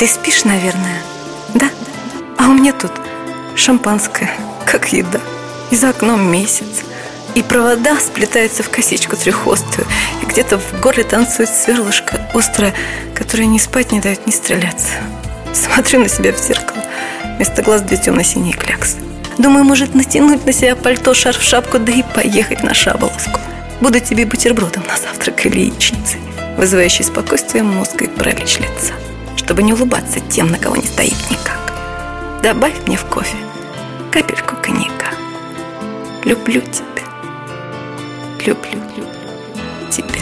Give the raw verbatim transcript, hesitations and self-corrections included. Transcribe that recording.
Ты спишь, наверное? Да? А у меня тут шампанское, как еда. И за окном месяц. И провода сплетаются в косичку треххвостую. И где-то в горле танцует сверлышко острое, которое ни спать не дает, ни стреляться. Смотрю на себя в зеркало. Вместо глаз две темно-синие кляксы. Думаю, может натянуть на себя пальто, шарф, шапку, да и поехать на Шаболовску. Буду тебе бутербродом на завтрак или яичницей, вызывающий спокойствие мозга и паралич лица, чтобы не улыбаться тем, на кого не стоит никак. Добавь мне в кофе капельку коньяка. Люблю тебя. Люблю, люблю тебя.